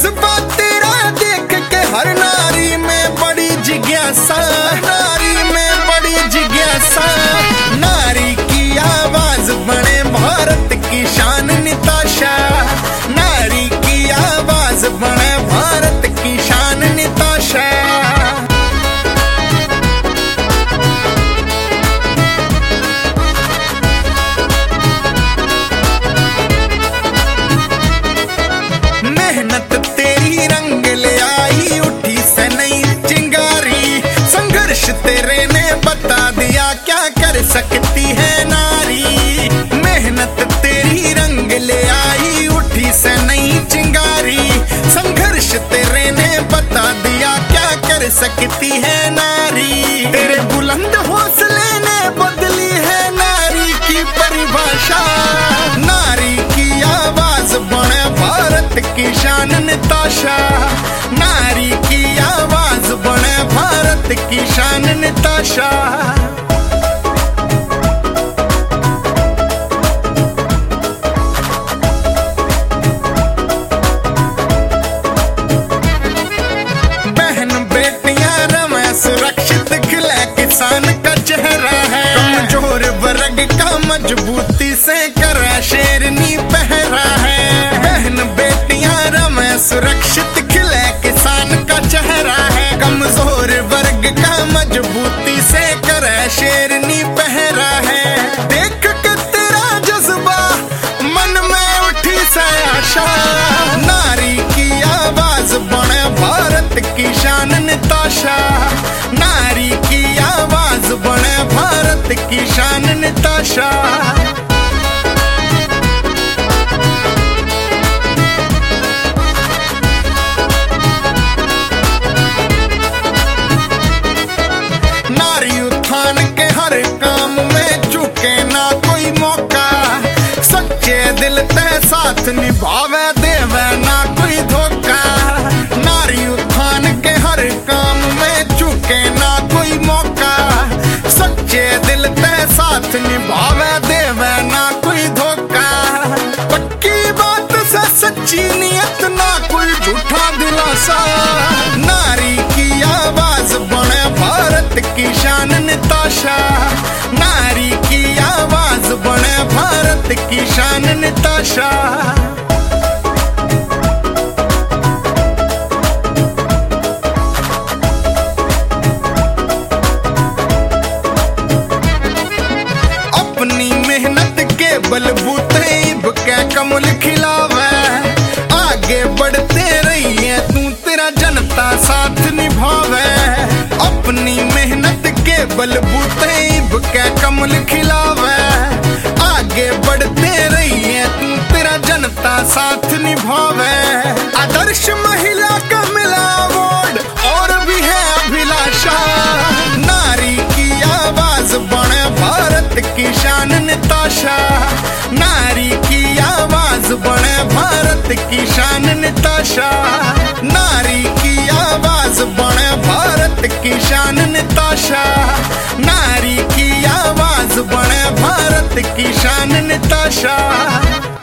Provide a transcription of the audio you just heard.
जज्बा तेरा देख के हर नारी में बड़ी जिज्ञासा, नारी में बड़ी जिज्ञासा। नारी की आवाज बने भारत की शान निताशा, नारी की आवाज बने भारत की शान निताशा। मेहनत तेरी रंग ले आई, उठी से नई चिंगारी। संघर्ष तेरे ने बता दिया क्या कर सकती है नारी। मेहनत तेरी रंग ले आई, उठी से नई चिंगारी। संघर्ष तेरे ने बता दिया क्या कर सकती है नारी। तेरे बुलंद हौसले ने बदली है नारी की परिभाषा। नारी की आवाज बने भारत की शान निताशा, नारी की आवाज बने भारत की शान निताशा। बहन बेटियां रमे सुरक्षित, खिले किसान का चेहरा है। कमजोर वर्ग का मजबूती से करे शेरनी पहरा है। बहन बेटियां रमे सुरक्षित, खिले किसान का चेहरा है। कमजोर वर्ग का मजबूती से करे शेरनी पहरा है। देख के तेरा जज्बा मन में उठी से आशा। नारी की आवाज बने भारत की शान निताशा, नारी की आवाज बने भारत की शान निताशा। नारी उत्थान के हर काम में चुके ना कोई मौका। सच्चे दिल ते साथ निभावे देवे ना कोई धोखा। नारी उत्थान के हर काम में चुके ना कोई मौका। सच्चे दिल ते साथ निभावे देवे ना कोई धोखा। पक्की बात से सच्ची नियत ना कोई झूठा दिलासा। नारी की आवाज बने भारत की शान निताशा, नारी की आवाज बने भारत की शान निताशा। अपनी मेहनत के बलबूते इब के कमल खिलावे। आगे बढ़ते रहिए तू तेरा जनता साथ निभावे। अपनी मेहनत के बलबूते इब के कमल खिलावे। आगे बढ़ते रहिए तू तेरा जनता साथ निभावे। आदर्श महिला का मिला अवार्ड और भी है अभिलाषा। नारी की आवाज बने भारत की शान निताशा, नारी की आवाज बने भारत की शान निताशा। नारी की आवाज बने भारत की शान निताशा, नारी की आवाज बने भारत की शान निताशा।